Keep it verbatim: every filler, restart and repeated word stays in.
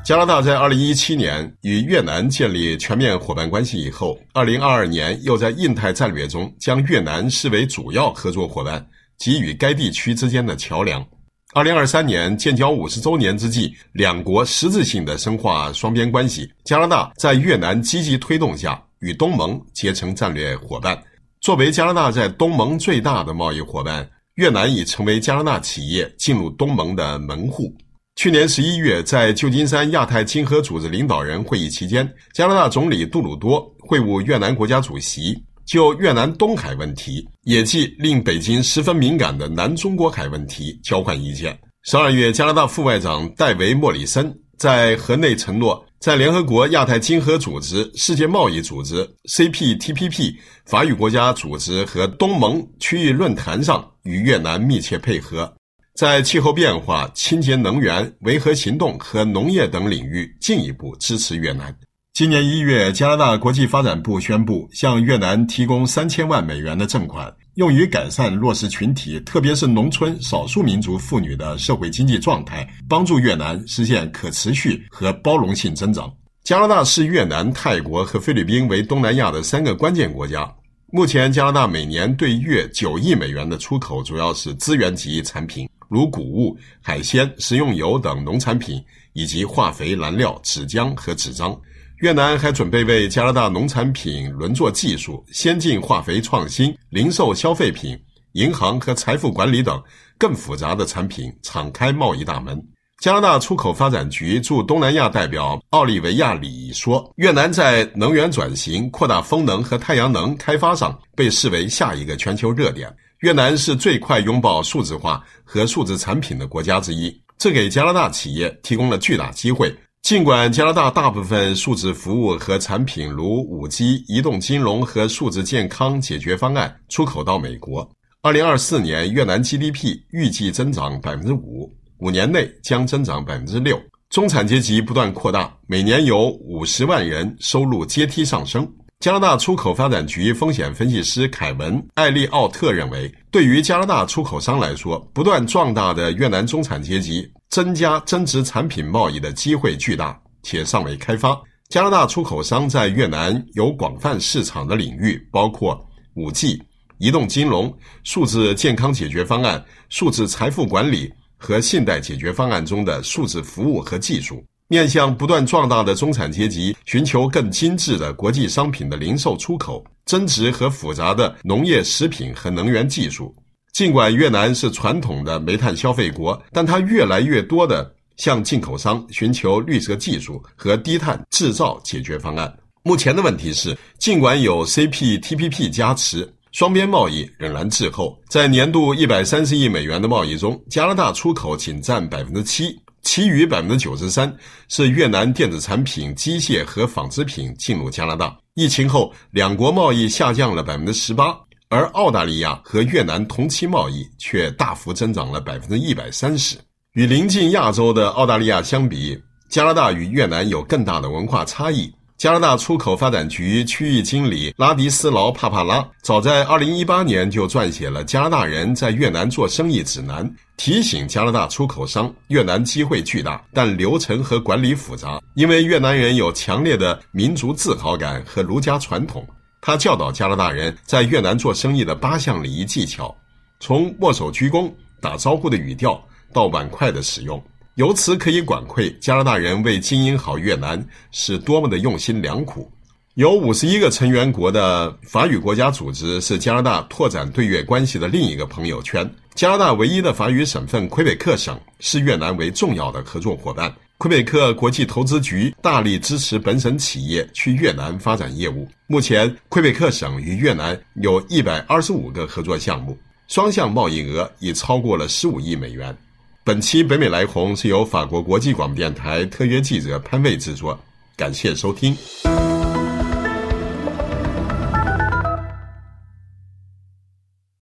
加拿大在二零一七年与越南建立全面伙伴关系以后，二零二二年又在印太战略中将越南视为主要合作伙伴及与该地区之间的桥梁。二零二三年建交五十周年之际，两国实质性的深化双边关系。加拿大在越南积极推动下，与东盟结成战略伙伴。作为加拿大在东盟最大的贸易伙伴，越南已成为加拿大企业进入东盟的门户。去年十一月，在旧金山亚太经合组织领导人会议期间，加拿大总理杜鲁多会晤越南国家主席，就越南东海问题，也即令北京十分敏感的南中国海问题交换意见。十二月，加拿大副外长戴维·莫里森在河内承诺，在联合国亚太经合组织、世界贸易组织 C P T P P、法语国家组织和东盟区域论坛上与越南密切配合，在气候变化、清洁能源、维和行动和农业等领域进一步支持越南。今年一月，加拿大国际发展部宣布向越南提供三千万美元的赠款，用于改善弱势群体，特别是农村少数民族妇女的社会经济状态，帮助越南实现可持续和包容性增长。加拿大视越南、泰国和菲律宾为东南亚的三个关键国家。目前，加拿大每年对越九亿美元的出口主要是资源级产品，如谷物、海鲜、食用油等农产品，以及化肥、燃料、纸浆和纸张。越南还准备为加拿大农产品、轮作技术、先进化肥创新、零售消费品、银行和财富管理等更复杂的产品敞开贸易大门。加拿大出口发展局驻东南亚代表奥利维亚里说，越南在能源转型、扩大风能和太阳能开发上被视为下一个全球热点。越南是最快拥抱数字化和数字产品的国家之一，这给加拿大企业提供了巨大机会。尽管加拿大大部分数字服务和产品如 五 G、移动金融和数字健康解决方案出口到美国，二零二四年越南 G D P 预计增长 百分之五， 五年内将增长 百分之六。 中产阶级不断扩大，每年有五十万人收入阶梯上升。加拿大出口发展局风险分析师凯文·艾利奥特认为，对于加拿大出口商来说，不断壮大的越南中产阶级增加增值产品贸易的机会巨大，且尚未开发。加拿大出口商在越南有广泛市场的领域，包括 五 G、移动金融、数字健康解决方案、数字财富管理和信贷解决方案中的数字服务和技术。面向不断壮大的中产阶级，寻求更精致的国际商品的零售出口、增值和复杂的农业食品和能源技术。尽管越南是传统的煤炭消费国，但它越来越多地向进口商寻求绿色技术和低碳制造解决方案。目前的问题是，尽管有 C P T P P 加持，双边贸易仍然滞后。在年度一百三十亿美元的贸易中，加拿大出口仅占 百分之七，其余 百分之九十三 是越南电子产品、机械和纺织品进入加拿大。疫情后，两国贸易下降了 百分之十八， 而澳大利亚和越南同期贸易却大幅增长了 百分之一百三十。 与邻近亚洲的澳大利亚相比，加拿大与越南有更大的文化差异。加拿大出口发展局区域经理拉迪斯劳·帕帕拉早在二零一八年就撰写了《加拿大人在越南做生意指南》，提醒加拿大出口商，越南机会巨大，但流程和管理复杂，因为越南人有强烈的民族自豪感和儒家传统。他教导加拿大人在越南做生意的八项礼仪技巧，从握手鞠躬、打招呼的语调到碗筷的使用。由此可以管窥加拿大人为经营好越南是多么的用心良苦。有五十一个成员国的法语国家组织是加拿大拓展对越关系的另一个朋友圈。加拿大唯一的法语省份魁北克省视越南为重要的合作伙伴。魁北克国际投资局大力支持本省企业去越南发展业务。目前，魁北克省与越南有一百二十五个合作项目，双向贸易额已超过了十五亿美元。本期北美来红是由法国国际广播电台特约记者潘卫制作，感谢收听。